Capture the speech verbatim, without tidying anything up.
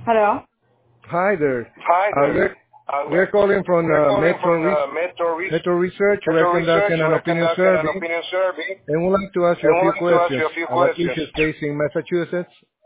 Hello. Hi there. Hi Uh, there. we're, Uh, we're calling from we're uh, calling Metro, from Re- uh, Metro, Re- Metro Research. Metro We're Research. conducting an We're opinion conducting an survey opinion survey, and would like to ask you and a we'd few like to ask questions you a few about questions. issues facing Massachusetts.